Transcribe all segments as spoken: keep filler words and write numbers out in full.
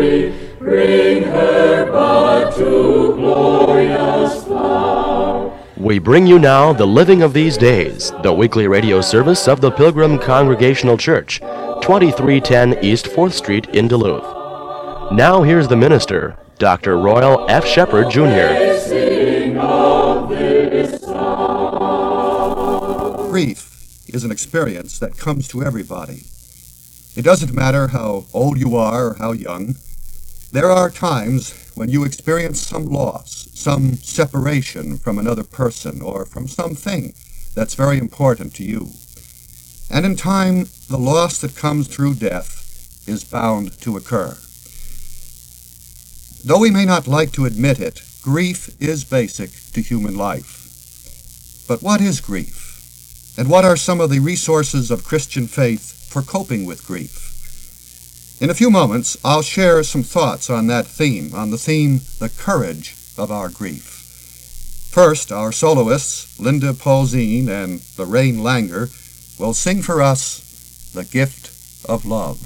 glory, bring her but to glorious flower. We bring you now the Living of These Days, the weekly radio service of the Pilgrim Congregational Church, twenty-three ten East fourth Street in Duluth. Now here's the minister, Doctor Royal F. Shepherd, Junior Grief is an experience that comes to everybody. It doesn't matter how old you are or how young. There are times when you experience some loss, some separation from another person or from something that's very important to you. And in time, the loss that comes through death is bound to occur. Though we may not like to admit it, grief is basic to human life. But what is grief? And what are some of the resources of Christian faith for coping with grief? In a few moments, I'll share some thoughts on that theme, on the theme, the courage of our grief. First, our soloists, Linda Paulzine and Lorraine Langer, will sing for us The Gift of Love.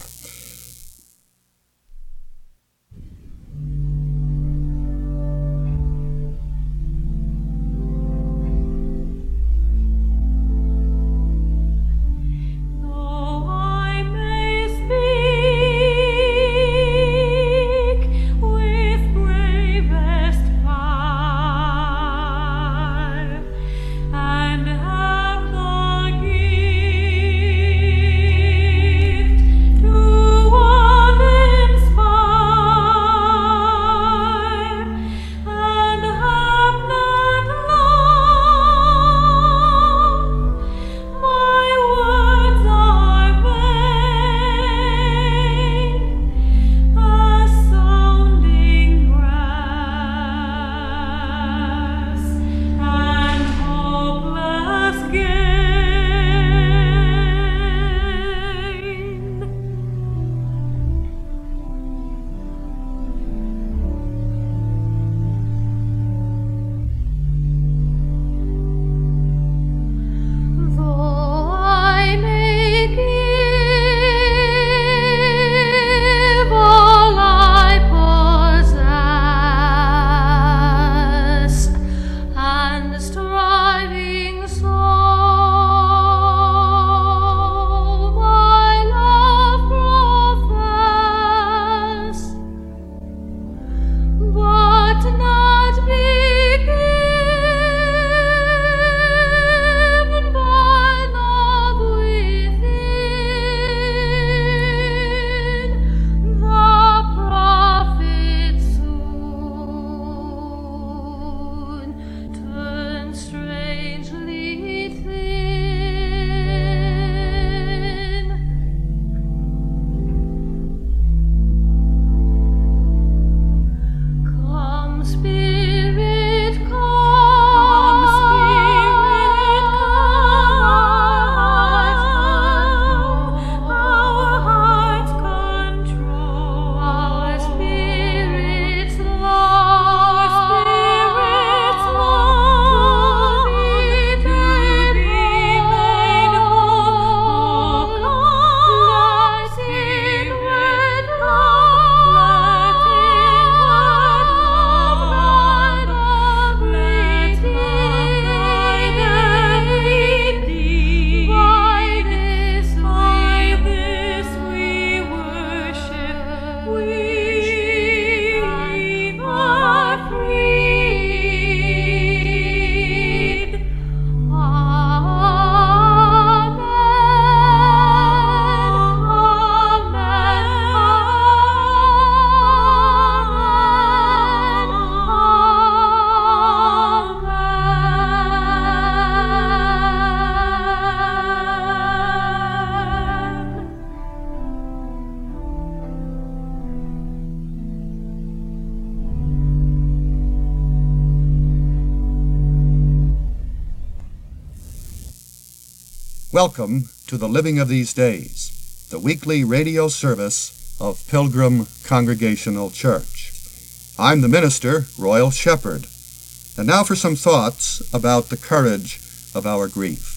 Welcome to the Living of These Days, the weekly radio service of Pilgrim Congregational Church. I'm the minister, Royal Shepherd, and now for some thoughts about the courage of our grief.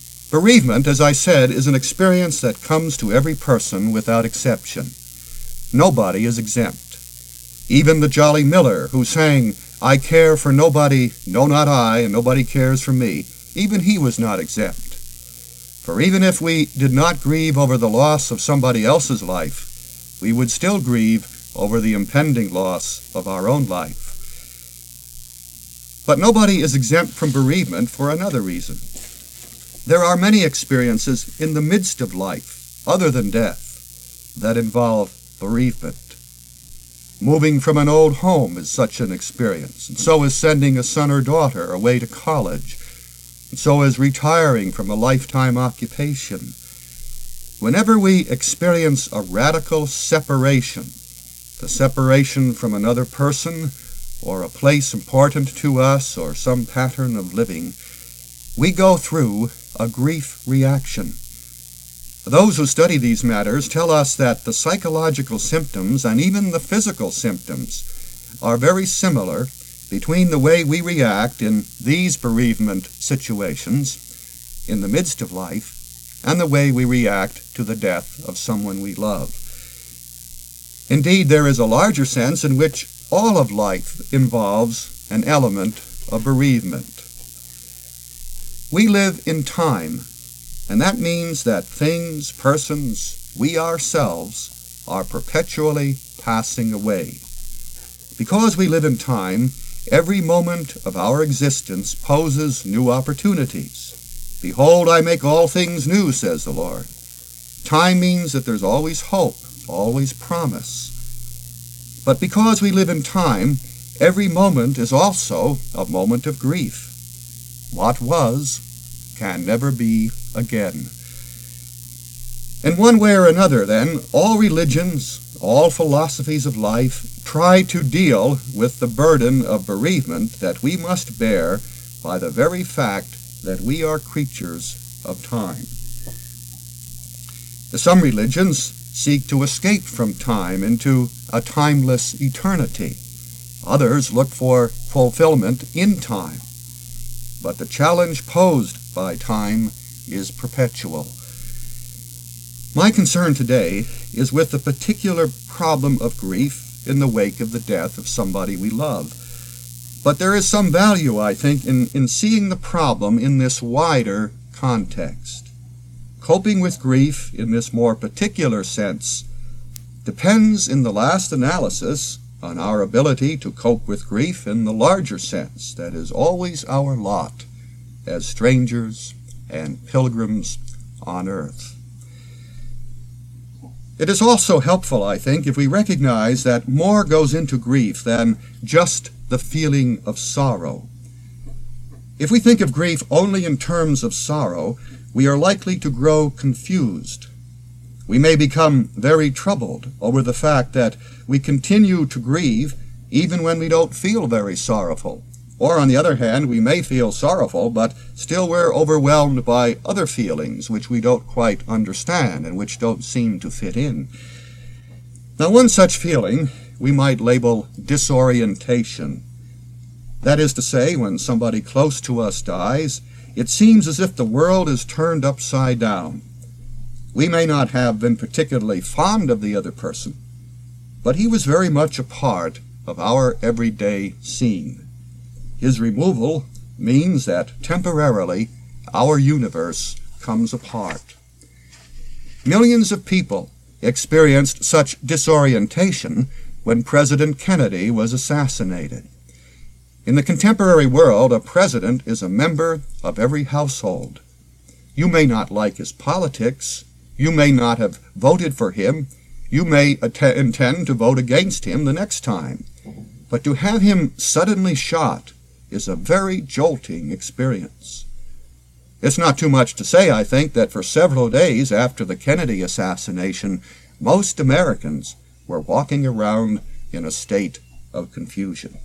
Bereavement, as I said, is an experience that comes to every person without exception. Nobody is exempt. Even the jolly miller who sang, "I care for nobody, no not I, and nobody cares for me," even he was not exempt. For even if we did not grieve over the loss of somebody else's life, we would still grieve over the impending loss of our own life. But nobody is exempt from bereavement for another reason. There are many experiences in the midst of life, other than death, that involve bereavement. Moving from an old home is such an experience, and so is sending a son or daughter away to college, and so is retiring from a lifetime occupation. Whenever we experience a radical separation, the separation from another person, or a place important to us, or some pattern of living, we go through a grief reaction. Those who study these matters tell us that the psychological symptoms and even the physical symptoms are very similar between the way we react in these bereavement situations in the midst of life and the way we react to the death of someone we love. Indeed, there is a larger sense in which all of life involves an element of bereavement. We live in time, and that means that things, persons, we ourselves are perpetually passing away. Because we live in time, every moment of our existence poses new opportunities. "Behold, I make all things new," says the Lord. Time means that there's always hope, always promise. But because we live in time, every moment is also a moment of grief. What was can never be again. In one way or another, then, all religions, all philosophies of life try to deal with the burden of bereavement that we must bear by the very fact that we are creatures of time. Some religions seek to escape from time into a timeless eternity. Others look for fulfillment in time. But the challenge posed by time is perpetual. My concern today is with the particular problem of grief in the wake of the death of somebody we love. But there is some value, I think, in, in seeing the problem in this wider context. Coping with grief in this more particular sense depends in the last analysis on our ability to cope with grief in the larger sense that is always our lot as strangers and pilgrims on earth. It is also helpful, I think, if we recognize that more goes into grief than just the feeling of sorrow. If we think of grief only in terms of sorrow, we are likely to grow confused. We may become very troubled over the fact that we continue to grieve even when we don't feel very sorrowful. Or, on the other hand, we may feel sorrowful, but still we're overwhelmed by other feelings which we don't quite understand and which don't seem to fit in. Now, one such feeling we might label disorientation. That is to say, when somebody close to us dies, it seems as if the world is turned upside down. We may not have been particularly fond of the other person, but he was very much a part of our everyday scene. His removal means that temporarily our universe comes apart. Millions of people experienced such disorientation when President Kennedy was assassinated. In the contemporary world, a president is a member of every household. You may not like his politics. You may not have voted for him. You may att- intend to vote against him the next time. But to have him suddenly shot is a very jolting experience. It's not too much to say, I think, that for several days after the Kennedy assassination, most Americans were walking around in a state of confusion.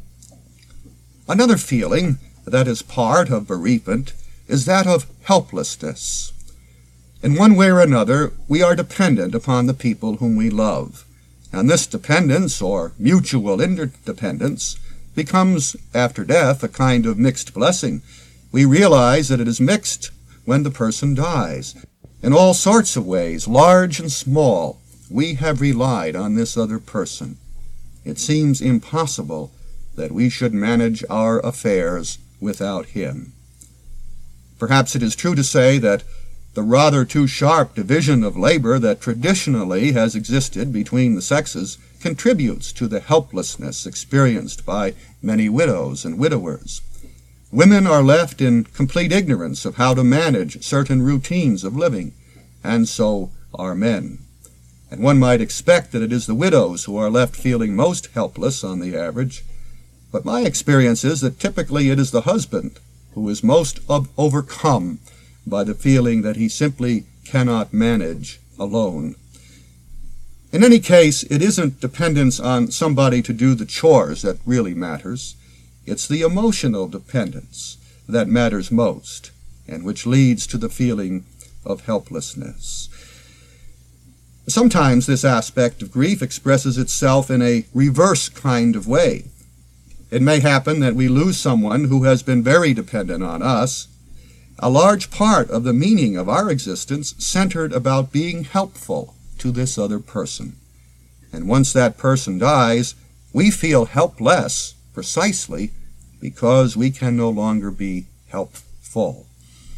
Another feeling that is part of bereavement is that of helplessness. In one way or another, we are dependent upon the people whom we love, and this dependence, or mutual interdependence, becomes, after death, a kind of mixed blessing. We realize that it is mixed when the person dies. In all sorts of ways, large and small, we have relied on this other person. It seems impossible that we should manage our affairs without him. Perhaps it is true to say that the rather too sharp division of labor that traditionally has existed between the sexes contributes to the helplessness experienced by many widows and widowers. Women are left in complete ignorance of how to manage certain routines of living, and so are men. And one might expect that it is the widows who are left feeling most helpless on the average, but my experience is that typically it is the husband who is most of overcome by the feeling that he simply cannot manage alone. In any case, it isn't dependence on somebody to do the chores that really matters. It's the emotional dependence that matters most, and which leads to the feeling of helplessness. Sometimes this aspect of grief expresses itself in a reverse kind of way. It may happen that we lose someone who has been very dependent on us. A large part of the meaning of our existence centered about being helpful to this other person. And once that person dies, we feel helpless precisely because we can no longer be helpful.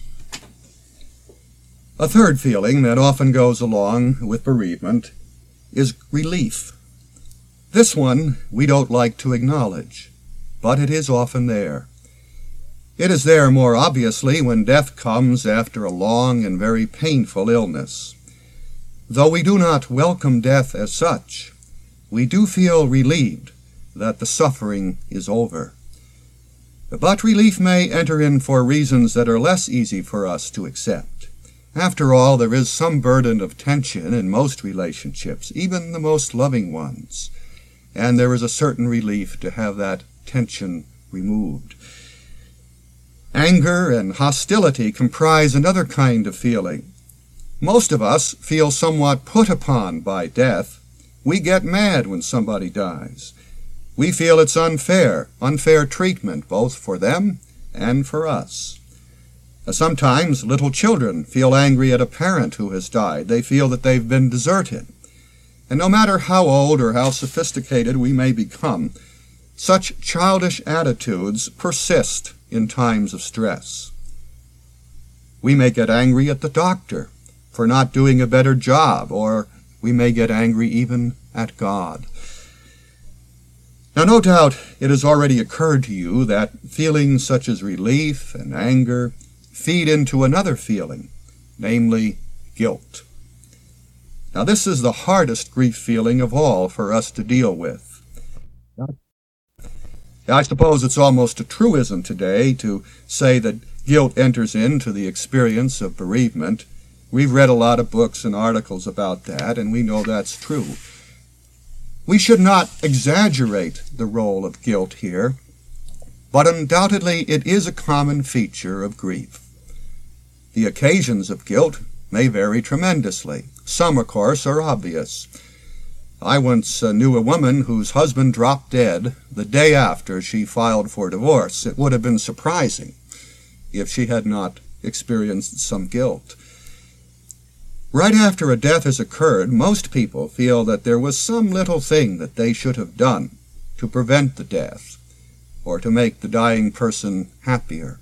A third feeling that often goes along with bereavement is relief. This one we don't like to acknowledge, but it is often there. It is there more obviously when death comes after a long and very painful illness. Though we do not welcome death as such, we do feel relieved that the suffering is over. But relief may enter in for reasons that are less easy for us to accept. After all, there is some burden of tension in most relationships, even the most loving ones, and there is a certain relief to have that tension removed. Anger and hostility comprise another kind of feeling. Most of us feel somewhat put upon by death. We get mad when somebody dies. We feel it's unfair, unfair treatment both for them and for us. Sometimes little children feel angry at a parent who has died. They feel that they've been deserted. And no matter how old or how sophisticated we may become, such childish attitudes persist in times of stress. We may get angry at the doctor for not doing a better job, or we may get angry even at God. Now, no doubt it has already occurred to you that feelings such as relief and anger feed into another feeling, namely guilt. Now, this is the hardest grief feeling of all for us to deal with. I suppose it's almost a truism today to say that guilt enters into the experience of bereavement. We've read a lot of books and articles about that, and we know that's true. We should not exaggerate the role of guilt here, but undoubtedly it is a common feature of grief. The occasions of guilt may vary tremendously. Some, of course, are obvious. I once uh, knew a woman whose husband dropped dead the day after she filed for divorce. It would have been surprising if she had not experienced some guilt. Right after a death has occurred, most people feel that there was some little thing that they should have done to prevent the death or to make the dying person happier.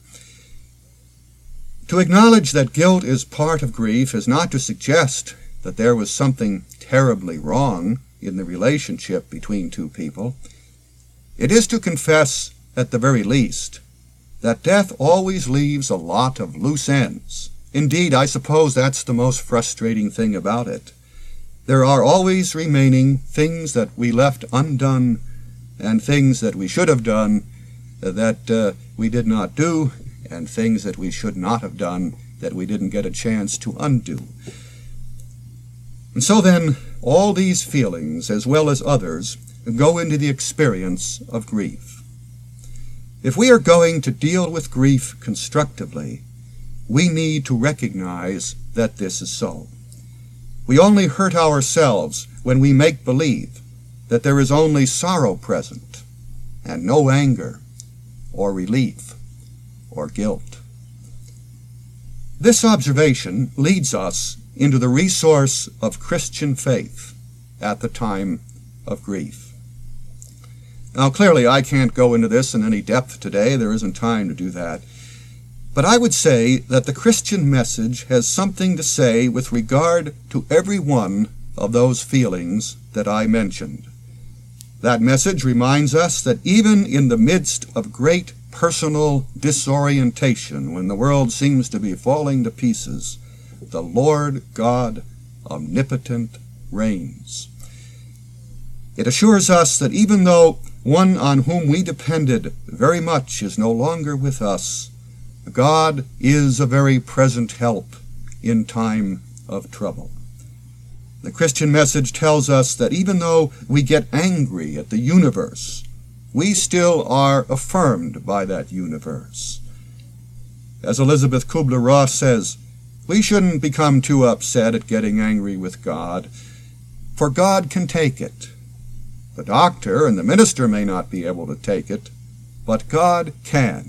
To acknowledge that guilt is part of grief is not to suggest that there was something terribly wrong in the relationship between two people. It is to confess, at the very least, that death always leaves a lot of loose ends. Indeed, I suppose that's the most frustrating thing about it. There are always remaining things that we left undone and things that we should have done that uh, we did not do, and things that we should not have done that we didn't get a chance to undo. And so then, all these feelings, as well as others, go into the experience of grief. If we are going to deal with grief constructively, we need to recognize that this is so. We only hurt ourselves when we make believe that there is only sorrow present and no anger or relief or guilt. This observation leads us into the resource of Christian faith, at the time of grief. Now, clearly, I can't go into this in any depth today. There isn't time to do that. But I would say that the Christian message has something to say with regard to every one of those feelings that I mentioned. That message reminds us that even in the midst of great personal disorientation, when the world seems to be falling to pieces, the Lord God omnipotent reigns. It assures us that even though one on whom we depended very much is no longer with us, God is a very present help in time of trouble. The Christian message tells us that even though we get angry at the universe, we still are affirmed by that universe. As Elizabeth Kubler-Ross says, we shouldn't become too upset at getting angry with God, for God can take it. The doctor and the minister may not be able to take it, but God can.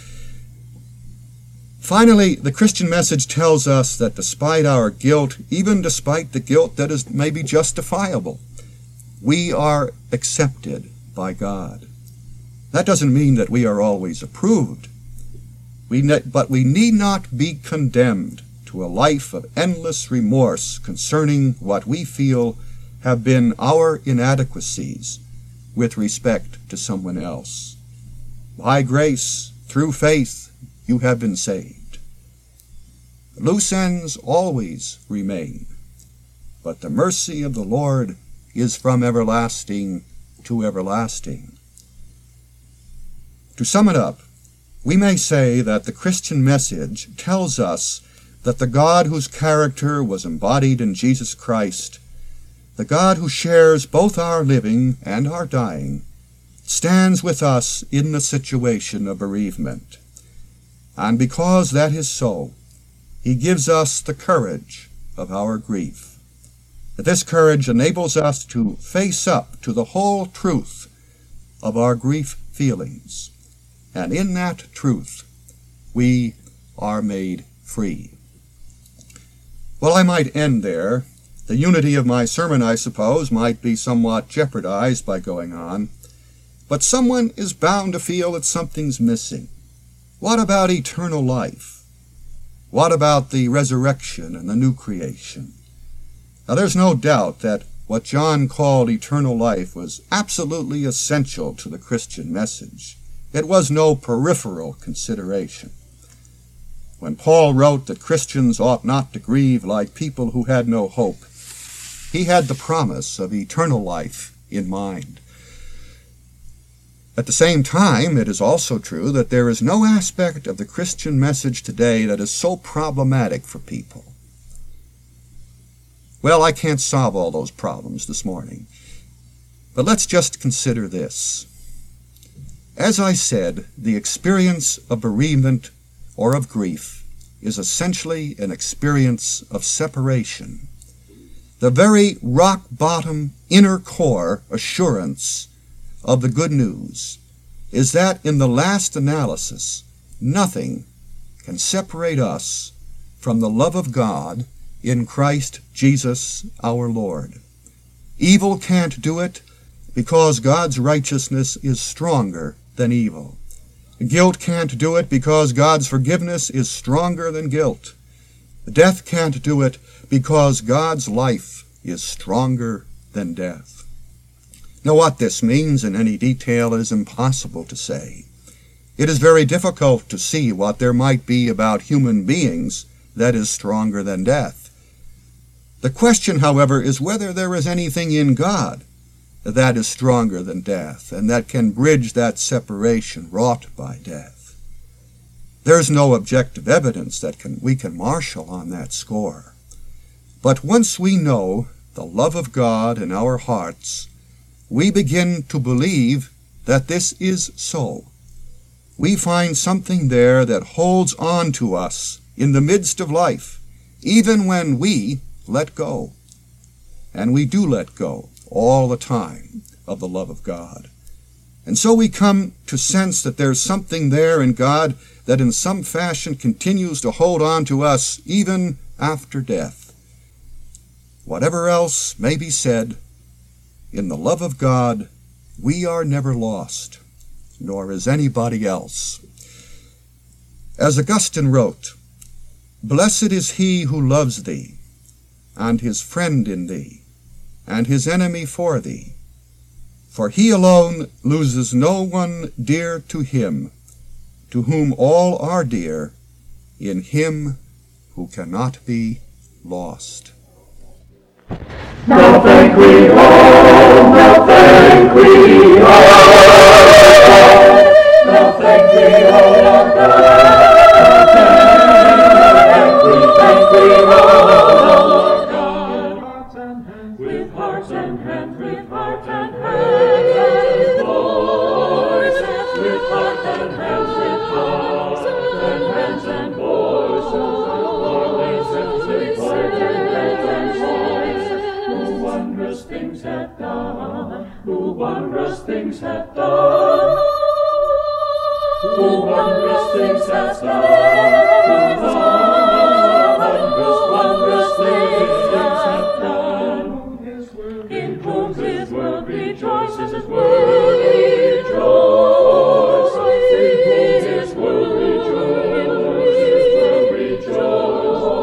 Finally, the Christian message tells us that despite our guilt, even despite the guilt that is maybe justifiable, we are accepted by God. That doesn't mean that we are always approved, we ne- but we need not be condemned to a life of endless remorse concerning what we feel have been our inadequacies with respect to someone else. By grace, through faith, you have been saved. Loose ends always remain, but the mercy of the Lord is from everlasting to everlasting. To sum it up, we may say that the Christian message tells us that the God whose character was embodied in Jesus Christ, the God who shares both our living and our dying, stands with us in the situation of bereavement. And because that is so, he gives us the courage of our grief. This courage enables us to face up to the whole truth of our grief feelings. And in that truth, we are made free. Well, I might end there. The unity of my sermon, I suppose, might be somewhat jeopardized by going on. But someone is bound to feel that something's missing. What about eternal life? What about the resurrection and the new creation? Now, there's no doubt that what John called eternal life was absolutely essential to the Christian message. It was no peripheral consideration. When Paul wrote that Christians ought not to grieve like people who had no hope, he had the promise of eternal life in mind. At the same time, it is also true that there is no aspect of the Christian message today that is so problematic for people. Well, I can't solve all those problems this morning, but let's just consider this. As I said, the experience of bereavement or of grief is essentially an experience of separation. The very rock-bottom inner core assurance of the good news is that in the last analysis, nothing can separate us from the love of God in Christ Jesus our Lord. Evil can't do it because God's righteousness is stronger than evil. Guilt can't do it because God's forgiveness is stronger than guilt. Death can't do it because God's life is stronger than death. Now, what this means in any detail is impossible to say. It is very difficult to see what there might be about human beings that is stronger than death. The question, however, is whether there is anything in God that is stronger than death and that can bridge that separation wrought by death. There's no objective evidence that can, we can marshal on that score. But once we know the love of God in our hearts, we begin to believe that this is so. We find something there that holds on to us in the midst of life, even when we let go. And we do let go all the time of the love of God. And so we come to sense that there's something there in God that in some fashion continues to hold on to us even after death. Whatever else may be said In the love of God, we are never lost, nor is anybody else. As Augustine wrote, "Blessed is he who loves thee, and his friend in thee, and his enemy for thee. For he alone loses no one dear to him, to whom all are dear, in him who cannot be lost." Now thank we all, now thank we all, now thank we all our God. Thank we, thank we all our God. With hearts and hands, with hearts and hands, and voices, with hearts and hands, with hearts and hands and voices, voices, with hearts and hands and voices. Who wondrous things hath done, who wondrous things hath done, who wondrous things hath done, who wondrous, wondrous things hath done, in whom his world rejoices, his world rejoices, in whom his world rejoices, his world rejoices.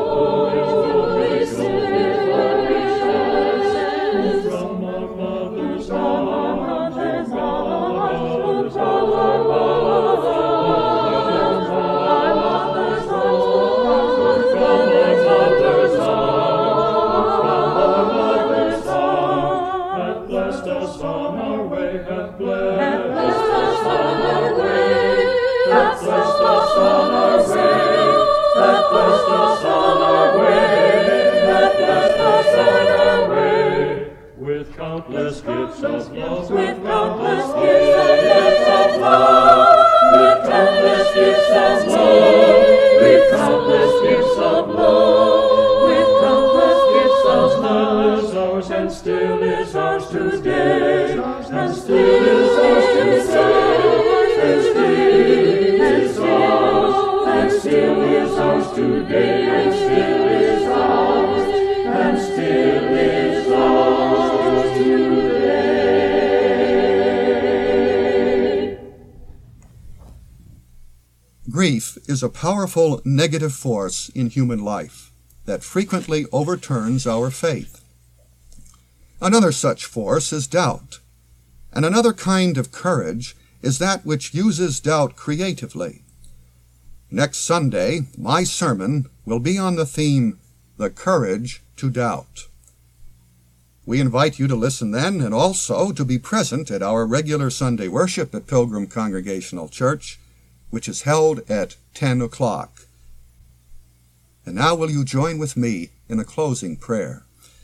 With countless gifts of love, with countless gifts of love, with countless gifts of love, with countless gifts of love, with countless gifts of love, is ours and still is ours today, and still is ours today, and still is ours, and still is ours today, and still is ours, and still is ours. Grief is a powerful negative force in human life that frequently overturns our faith. Another such force is doubt, and another kind of courage is that which uses doubt creatively. Next Sunday, my sermon will be on the theme, The Courage to Doubt. We invite you to listen then, and also to be present at our regular Sunday worship at Pilgrim Congregational Church, which is held at ten o'clock. And now will you join with me in a closing prayer?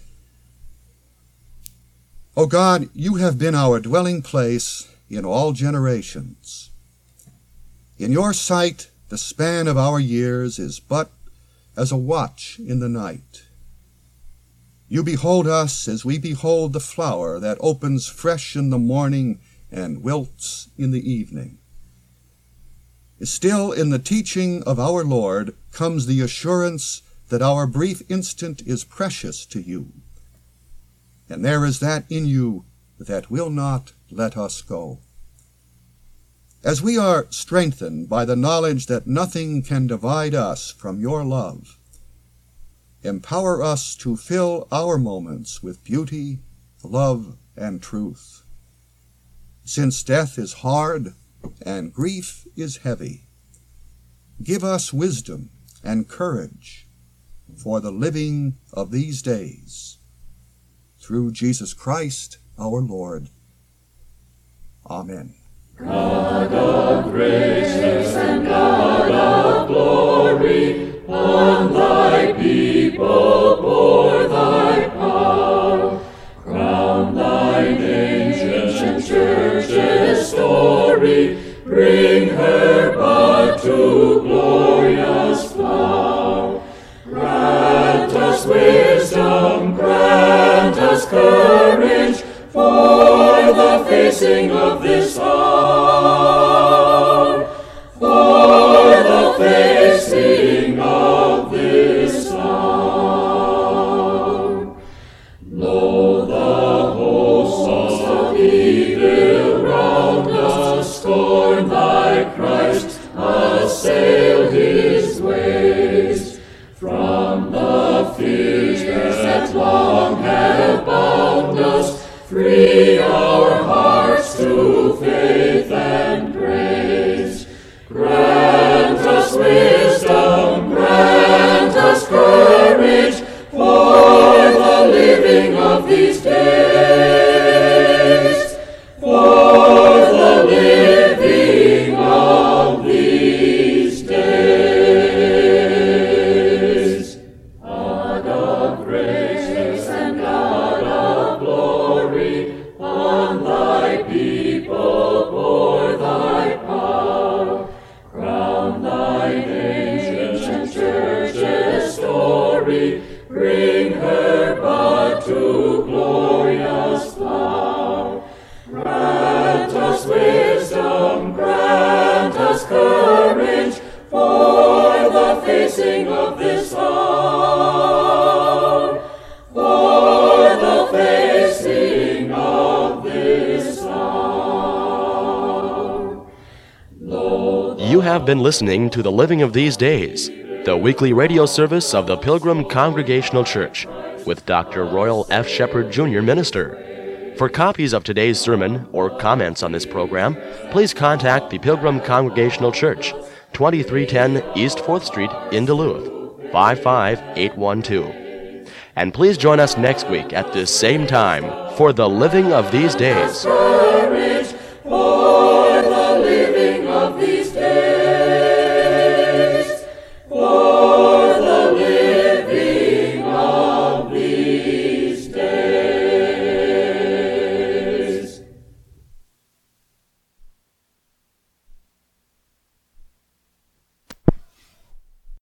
O God, you have been our dwelling place in all generations. In your sight, the span of our years is but as a watch in the night. You behold us as we behold the flower that opens fresh in the morning and wilts in the evening. Still, in the teaching of our Lord comes the assurance that our brief instant is precious to you, and there is that in you that will not let us go. As we are strengthened by the knowledge that nothing can divide us from your love, empower us to fill our moments with beauty, love, and truth. Since death is hard and grief is heavy, give us wisdom and courage for the living of these days. Through Jesus Christ our Lord. Amen. God of grace and God of glory, on thy people pour thy power. Crown thine ancient church's story, bring her bud to glorious flower. Grant us wisdom, grant us courage, for the facing of this hour, for the facing of this hour. Lo, the whole Free our hearts to faith and grace. Grant us wisdom, grant us courage for the living of these days. For the living of these days. God of grace and God of glory, on thy people pour thy power. Crown thine ancient church's story, bring her bud to glorious flower. Grant us wisdom, grant us courage for the facing of this hour. For the facing of this hour. Lord, You have been listening to The Living of These Days, the weekly radio service of the Pilgrim Congregational Church, with Doctor Royal F. Shepherd, Junior Minister. For copies of today's sermon or comments on this program, please contact the Pilgrim Congregational Church, twenty-three ten East fourth Street in Duluth, five five eight one two. And please join us next week at this same time for The Living of These Days.